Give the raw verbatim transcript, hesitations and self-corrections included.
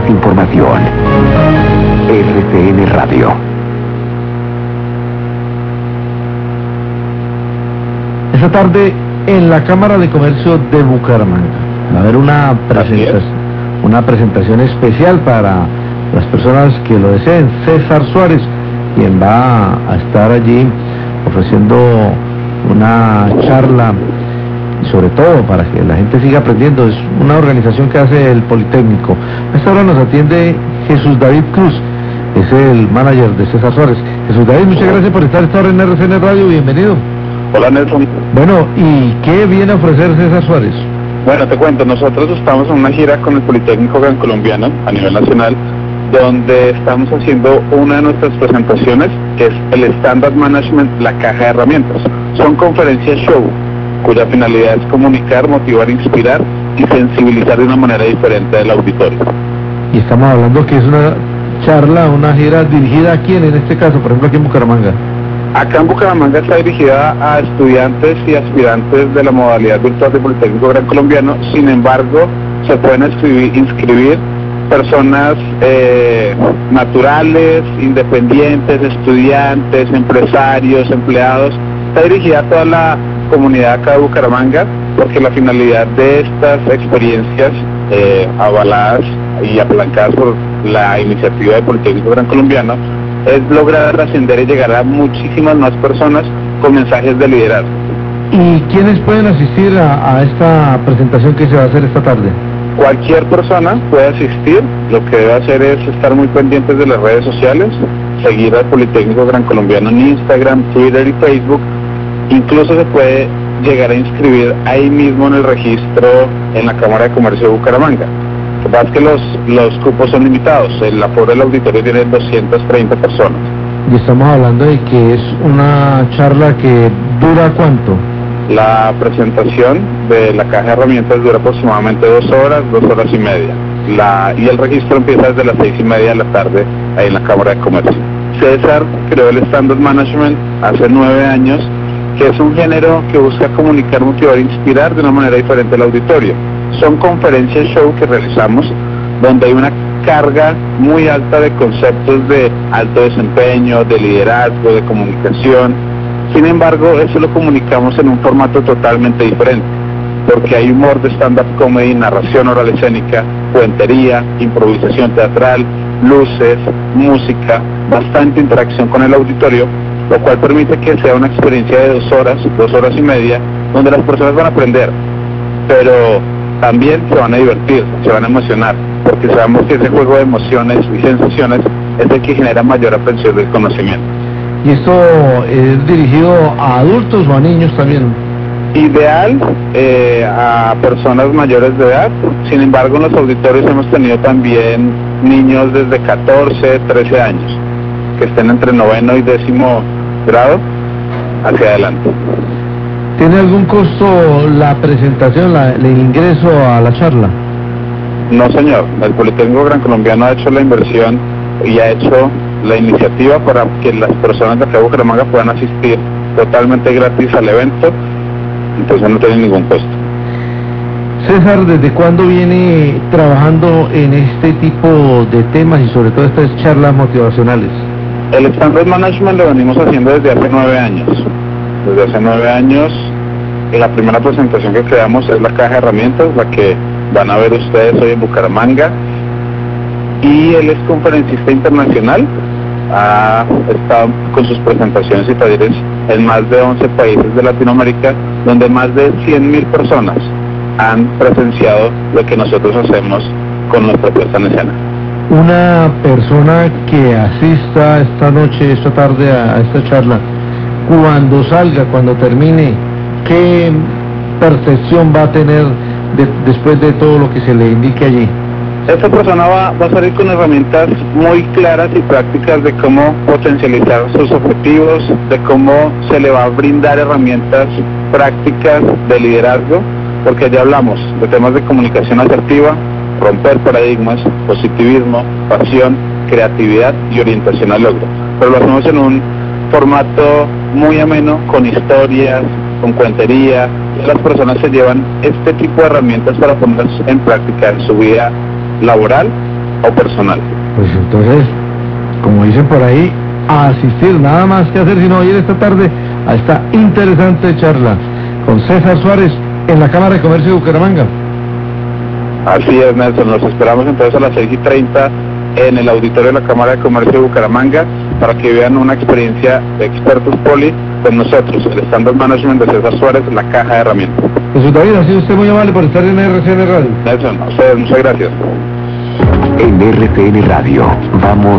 más información. R C N Radio. Esta tarde en la Cámara de Comercio de Bucaramanga va a haber una presentación, una presentación especial para las personas que lo deseen. César Suárez, quien va a estar allí ofreciendo una charla, y sobre todo para que la gente siga aprendiendo. Es una organización que hace el Politécnico. A esta hora nos atiende Jesús David Cruz, es el manager de César Suárez. Jesús David, muchas gracias por estar esta hora en R C N Radio, bienvenido. Hola Nelson. Bueno, ¿y qué viene a ofrecer César Suárez? Bueno, te cuento, nosotros estamos en una gira con el Politécnico Gran Colombiano a nivel nacional, donde estamos haciendo una de nuestras presentaciones, que es el Standard Management, la caja de herramientas. Son conferencias show, cuya finalidad es comunicar, motivar, inspirar y sensibilizar de una manera diferente del auditorio. Y estamos hablando que es una charla, una gira dirigida a quién en este caso, por ejemplo aquí en Bucaramanga. Acá en Bucaramanga está dirigida a estudiantes y aspirantes de la modalidad virtual del Politécnico Gran Colombiano. Sin embargo, se pueden inscribir, inscribir personas eh, naturales, independientes, estudiantes, empresarios, empleados. Está dirigida a toda la comunidad acá de Bucaramanga, porque la finalidad de estas experiencias eh, avaladas y apalancadas por la iniciativa del Politécnico Gran Colombiano es lograr trascender y llegar a muchísimas más personas con mensajes de liderazgo. ¿Y quiénes pueden asistir a, a esta presentación que se va a hacer esta tarde? Cualquier persona puede asistir. Lo que debe hacer es estar muy pendientes de las redes sociales, seguir al Politécnico Gran Colombiano en Instagram, Twitter y Facebook. Incluso se puede llegar a inscribir ahí mismo en el registro en la Cámara de Comercio de Bucaramanga. Lo que pasa es que los, los cupos son limitados, el aforo del auditorio tiene doscientas treinta personas. Y estamos hablando de que es una charla que dura ¿cuánto? La presentación de la caja de herramientas dura aproximadamente dos horas, dos horas y media. La, y el registro empieza desde las seis y media de la tarde ahí en la Cámara de Comercio. César creó el Standard Management hace nueve años, que es un género que busca comunicar, motivar e inspirar de una manera diferente al auditorio. Son conferencias show que realizamos donde hay una carga muy alta de conceptos de alto desempeño, de liderazgo, de comunicación. Sin embargo, eso lo comunicamos en un formato totalmente diferente, porque hay humor de stand-up comedy, narración oral escénica, cuentería, improvisación teatral, luces, música, bastante interacción con el auditorio, lo cual permite que sea una experiencia de dos horas, dos horas y media, donde las personas van a aprender, pero también se van a divertir, se van a emocionar, porque sabemos que ese juego de emociones y sensaciones es el que genera mayor aprehensión del conocimiento. ¿Y esto es dirigido a adultos o a niños también? Ideal eh, a personas mayores de edad. Sin embargo, en los auditorios hemos tenido también niños desde catorce, trece años, que estén entre noveno y décimo grado hacia adelante. ¿Tiene algún costo la presentación, la, el ingreso a la charla? No, señor. El Politécnico Gran Colombiano ha hecho la inversión y ha hecho la iniciativa para que las personas de acá de Bucaramanga puedan asistir totalmente gratis al evento, entonces no tiene ningún costo. César, ¿desde cuándo viene trabajando en este tipo de temas y sobre todo estas charlas motivacionales? El Standard Management lo venimos haciendo desde hace nueve años. Desde hace nueve años, la primera presentación que creamos es la caja de herramientas, la que van a ver ustedes hoy en Bucaramanga. Y él es conferencista internacional, ha estado con sus presentaciones y talleres en más de once países de Latinoamérica, donde más de cien mil personas han presenciado lo que nosotros hacemos con nuestra puesta en escena. Una persona que asista esta noche, esta tarde a esta charla, cuando salga, cuando termine, ¿qué percepción va a tener de, después de todo lo que se le indique allí? Esta persona va, va a salir con herramientas muy claras y prácticas de cómo potencializar sus objetivos, de cómo se le va a brindar herramientas prácticas de liderazgo, porque ya hablamos de temas de comunicación asertiva, romper paradigmas, positivismo, pasión, creatividad y orientación al logro. Pero lo hacemos en un formato muy ameno, con historias, con cuentería. Las personas se llevan este tipo de herramientas para ponerlas en práctica en su vida laboral o personal. Pues entonces, como dicen por ahí, a asistir, nada más que hacer sino ir esta tarde a esta interesante charla con César Suárez en la Cámara de Comercio de Bucaramanga. Así es, Nelson, nos esperamos entonces a las seis y treinta en el auditorio de la Cámara de Comercio de Bucaramanga para que vean una experiencia de expertos poli con nosotros, el Standard Management de César Suárez, la caja de herramientas. Jesús David, ha sido usted muy amable por estar en R C N Radio. Nelson, a ustedes muchas gracias. En R C N Radio, vamos